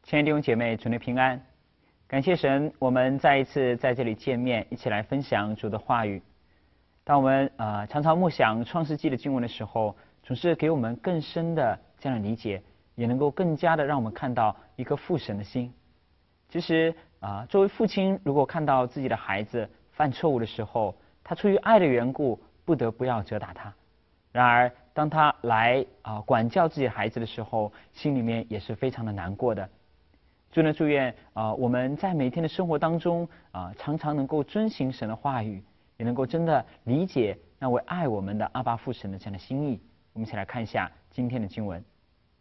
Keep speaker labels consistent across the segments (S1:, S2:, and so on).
S1: 亲爱的弟兄姐妹，主内平安！感谢神，我们再一次在这里见面，一起来分享主的话语。当我们常常默想创世纪的经文的时候，总是给我们更深的这样的理解，也能够更加的让我们看到一颗父神的心。其实作为父亲，如果看到自己的孩子犯错误的时候，他出于爱的缘故，不得不要责打他。然而，当他来管教自己的孩子的时候，心里面也是非常的难过的。祝愿我们在每天的生活当中常常能够遵行神的话语，也能够真的理解那位爱我们的阿爸父神的这样的心意。我们一起来看一下今天的经文。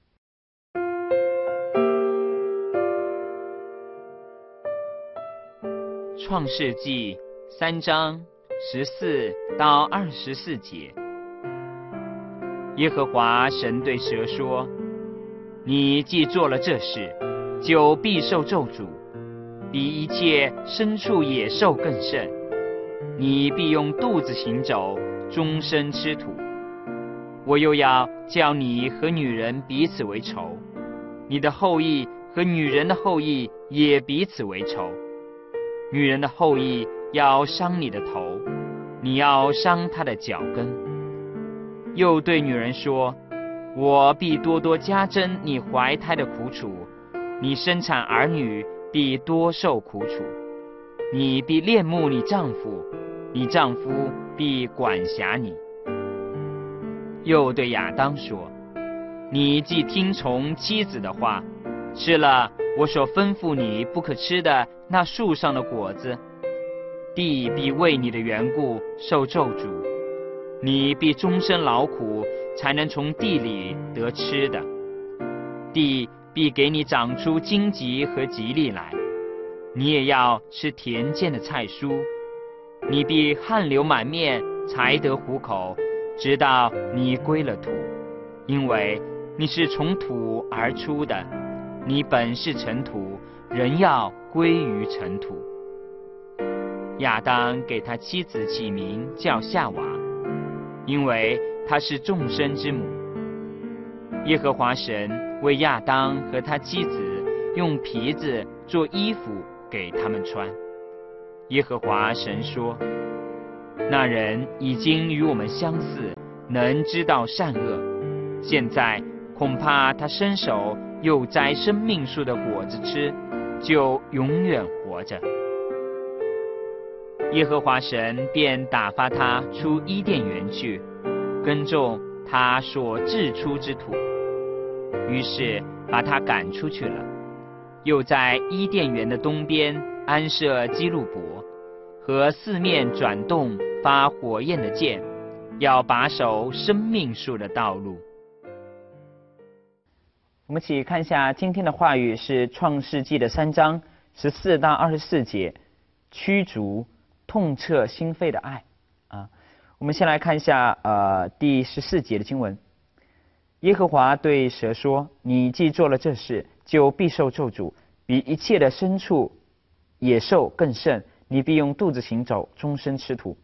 S2: 创世纪3章14到24节。耶和华神对蛇说：你既做了这事，就必受咒诅，比一切牲畜野兽更甚。你必用肚子行走，终身吃土。我又要叫你和女人彼此为仇，你的后裔和女人的后裔也彼此为仇。女人的后裔要伤你的头，你要伤她的脚跟。又对女人说：我必多多加增你怀胎的苦楚，你生产儿女必多受苦楚。你必恋慕你丈夫，你丈夫必管辖你。又对亚当说：你既听从妻子的话，吃了我所吩咐你不可吃的那树上的果子，地必为你的缘故受咒诅，你必终身劳苦，才能从地里得吃的。地必给你长出荆棘和吉利来，你也要吃田间的菜蔬。你必汗流满面，才得糊口，直到你归了土，因为你是从土而出的，你本是尘土，人要归于尘土。亚当给他妻子起名叫夏娃，因为她是众生之母。耶和华神为亚当和他妻子用皮子做衣服给他们穿。耶和华神说：那人已经与我们相似，能知道善恶，现在恐怕他伸手又摘生命树的果子吃，就永远活着。耶和华神便打发他出伊甸园去，耕种他所掷出之土。于是把他赶出去了，又在伊甸园的东边安设基路伯和四面转动发火焰的剑，要把守生命树的道路。
S1: 我们一起看一下今天的话语是创世纪的3章14到24节，驱逐痛彻心扉的爱我们先来看一下第14节的经文。耶和华对蛇说：你既做了这事，就必受咒诅，比一切的牲畜野兽更甚，你必用肚子行走，终身吃土。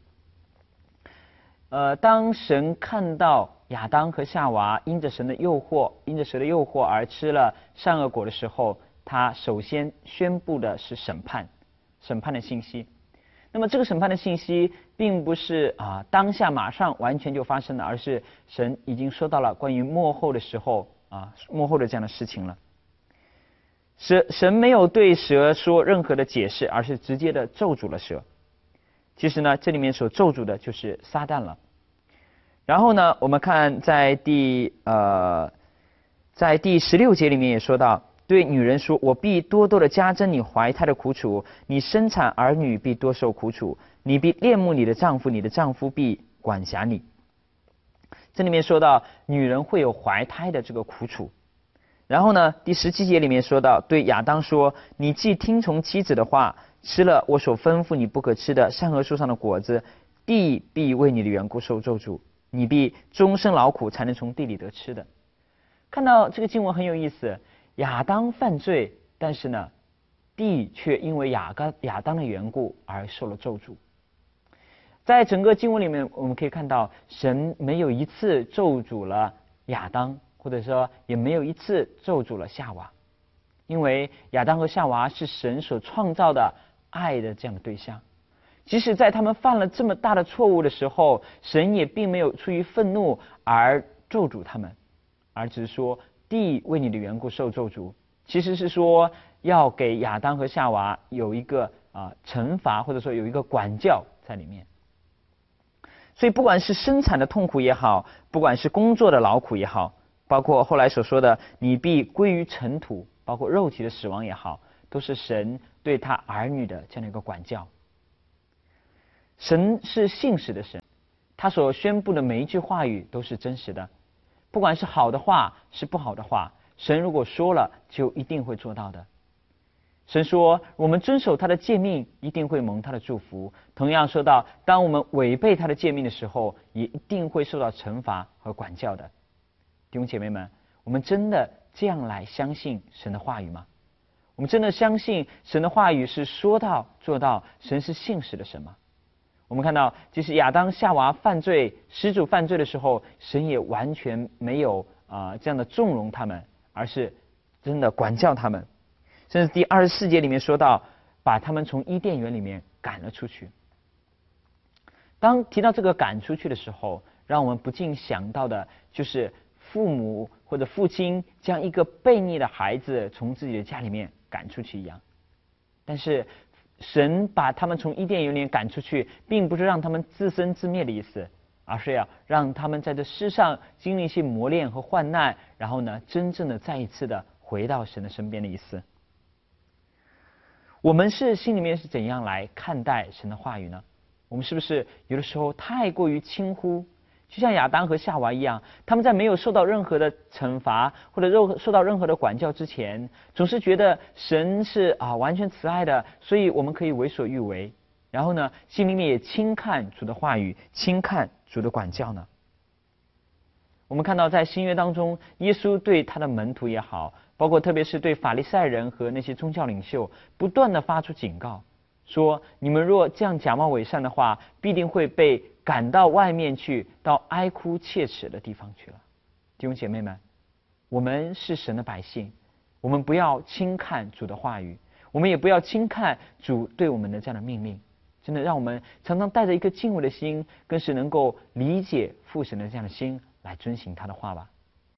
S1: 当神看到亚当和夏娃因着蛇的诱惑而吃了善恶果的时候，他首先宣布的是审判的信息。那么这个审判的信息并不是当下马上完全就发生的，而是神已经说到了关于末后的时候末后的这样的事情了。神没有对蛇说任何的解释，而是直接的咒诅了蛇。其实呢，这里面所咒诅的就是撒旦了。然后呢，我们看在第16节里面也说到，对女人说：我必多多的加增你怀胎的苦楚，你生产儿女必多受苦楚，你必恋慕你的丈夫，你的丈夫必管辖你。这里面说到女人会有怀胎的这个苦楚。然后呢，第17节里面说到，对亚当说：你既听从妻子的话，吃了我所吩咐你不可吃的善恶树上的果子，地必为你的缘故受咒诅，你必终身劳苦，才能从地里得吃的。看到这个经文很有意思，亚当犯罪，但是呢，地却因为亚当的缘故而受了咒诅。在整个经文里面，我们可以看到神没有一次咒诅了亚当，或者说也没有一次咒诅了夏娃。 因为亚当和夏娃是神所创造的爱的这样的对象。即使在他们犯了这么大的错误的时候，神也并没有出于愤怒而咒诅他们，而只是说地为你的缘故受咒诅，其实是说要给亚当和夏娃有一个惩罚，或者说有一个管教在里面。所以不管是生产的痛苦也好，不管是工作的劳苦也好，包括后来所说的你必归于尘土，包括肉体的死亡也好，都是神对他儿女的这样的一个管教。神是信实的神，他所宣布的每一句话语都是真实的，不管是好的话是不好的话，神如果说了就一定会做到的。神说我们遵守他的诫命一定会蒙他的祝福，同样说到当我们违背他的诫命的时候，也一定会受到惩罚和管教的。弟兄姐妹们，我们真的这样来相信神的话语吗？我们真的相信神的话语是说到做到，神是信实的神吗？我们看到即使亚当夏娃犯罪，始祖犯罪的时候，神也完全没有这样的纵容他们，而是真的管教他们。甚至第24节里面说到把他们从伊甸园里面赶了出去。当提到这个赶出去的时候，让我们不禁想到的就是父母或者父亲将一个悖逆的孩子从自己的家里面赶出去一样。但是神把他们从伊甸园里面赶出去，并不是让他们自生自灭的意思，而是要让他们在这世上经历一些磨练和患难，然后呢真正的再一次的回到神的身边的意思。我们是心里面是怎样来看待神的话语呢？我们是不是有的时候太过于轻忽，就像亚当和夏娃一样，他们在没有受到任何的惩罚或者受到任何的管教之前，总是觉得神是完全慈爱的，所以我们可以为所欲为，然后呢心里面也轻看主的话语，轻看主的管教呢？我们看到在新约当中，耶稣对他的门徒也好，包括特别是对法利赛人和那些宗教领袖，不断的发出警告，说你们若这样假冒伪善的话，必定会被赶到外面去，到哀哭切齿的地方去了。弟兄姐妹们，我们是神的百姓，我们不要轻看主的话语，我们也不要轻看主对我们的这样的命令，真的让我们常常带着一颗敬畏的心，更是能够理解父神的这样的心来遵行他的话吧。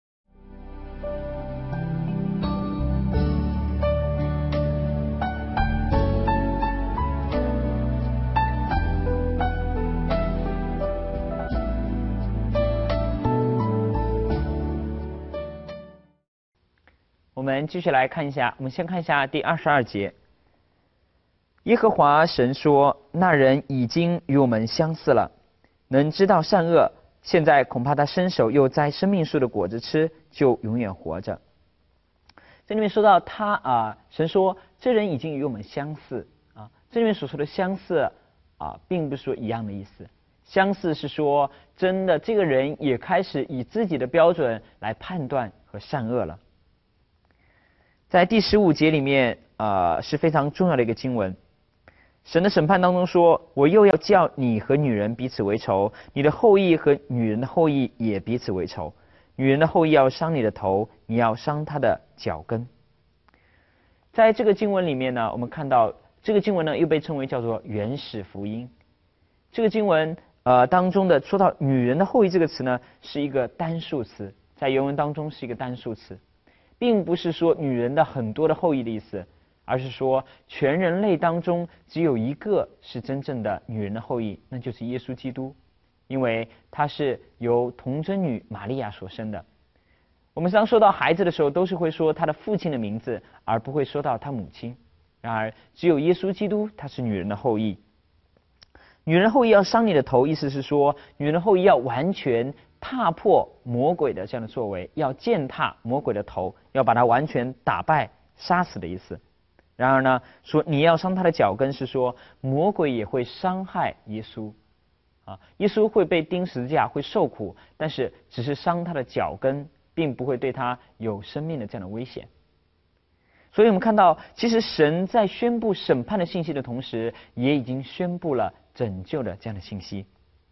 S1: 我们继续来看一下，我们先看一下第22节。耶和华神说，那人已经与我们相似了，能知道善恶，现在恐怕他伸手又摘生命树的果子吃，就永远活着。这里面说到神说这人已经与我们相似这里面所说的相似并不是说一样的意思，相似是说真的这个人也开始以自己的标准来判断和善恶了。在第15节里面是非常重要的一个经文，神的审判当中说，我又要叫你和女人彼此为仇，你的后裔和女人的后裔也彼此为仇，女人的后裔要伤你的头，你要伤她的脚跟。在这个经文里面呢，我们看到这个经文呢又被称为叫做原始福音。这个经文当中的说到女人的后裔这个词呢是一个单数词，在原文当中是一个单数词，并不是说女人的很多的后裔的意思，而是说全人类当中只有一个是真正的女人的后裔，那就是耶稣基督，因为他是由童贞女玛利亚所生的。我们常说到孩子的时候都是会说他的父亲的名字，而不会说到他母亲，然而只有耶稣基督他是女人的后裔。女人后裔要伤你的头，意思是说女人的后裔要完全踏破魔鬼的这样的作为，要践踏魔鬼的头，要把他完全打败杀死的意思。然而呢，说你要伤他的脚跟，是说魔鬼也会伤害耶稣耶稣会被钉十字架，会受苦，但是只是伤他的脚跟，并不会对他有生命的这样的危险。所以我们看到，其实神在宣布审判的信息的同时，也已经宣布了拯救的这样的信息。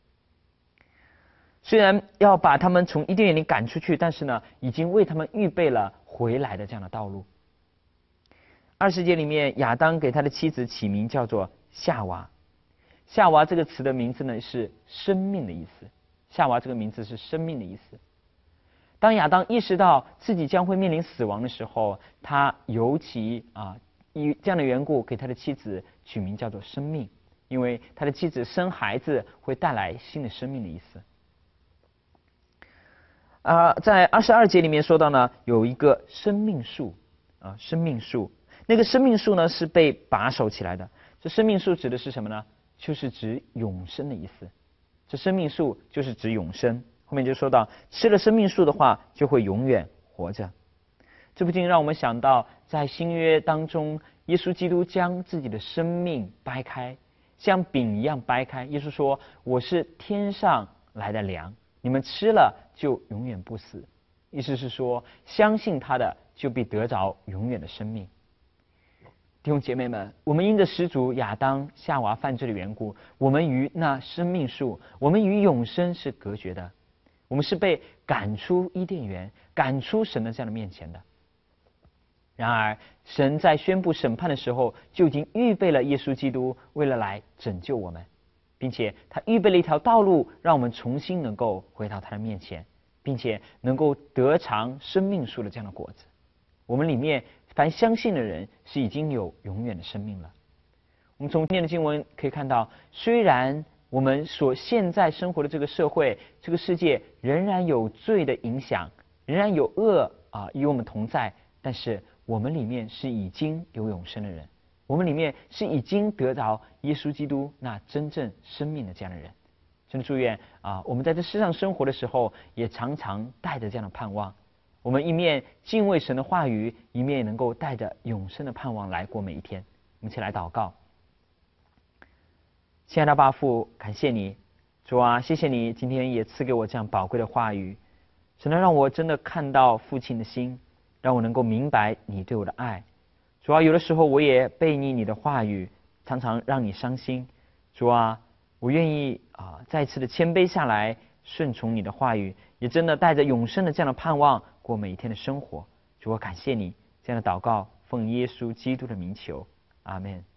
S1: 虽然要把他们从伊甸园里赶出去，但是呢，已经为他们预备了回来的这样的道路。 20节里面，亚当给他的妻子起名叫做夏娃。夏娃这个词的名字呢是生命的意思。夏娃这个名字是生命的意思。当亚当意识到自己将会面临死亡的时候，他尤其以这样的缘故给他的妻子取名叫做生命，因为他的妻子生孩子会带来新的生命的意思。在22节里面说到呢，有一个生命树生命树，那个生命树呢是被把守起来的。这生命树指的是什么呢？就是指永生的意思。这生命树就是指永生。后面就说到，吃了生命树的话，就会永远活着。这不禁让我们想到，在新约当中，耶稣基督将自己的生命掰开，像饼一样掰开。耶稣说：“我是天上来的粮，你们吃了就永远不死。”意思是说，相信他的就必得着永远的生命。弟兄姐妹们，我们因着始祖亚当夏娃犯罪的缘故，我们与那生命树，我们与永生是隔绝的。我们是被赶出伊甸园，赶出神的这样的面前的。然而，神在宣布审判的时候，就已经预备了耶稣基督，为了来拯救我们，并且他预备了一条道路，让我们重新能够回到他的面前，并且能够得尝生命树的这样的果子。我们里面凡相信的人是已经有永远的生命了。我们从今天的经文可以看到，虽然我们所现在生活的这个社会、这个世界仍然有罪的影响，仍然有恶与我们同在，但是我们里面是已经有永生的人，我们里面是已经得着耶稣基督那真正生命的这样的人。真的祝愿我们在这世上生活的时候，也常常带着这样的盼望。我们一面敬畏神的话语，一面也能够带着永生的盼望来过每一天。我们一起来祷告。亲爱的爸父，感谢你，主啊，谢谢你今天也赐给我这样宝贵的话语，只能让我真的看到父亲的心，让我能够明白你对我的爱。主啊，有的时候我也背逆你的话语，常常让你伤心。主啊，我愿意再次的谦卑下来，顺从你的话语，也真的带着永生的这样的盼望过每一天的生活。主啊，感谢你，这样的祷告奉耶稣基督的名求，阿们。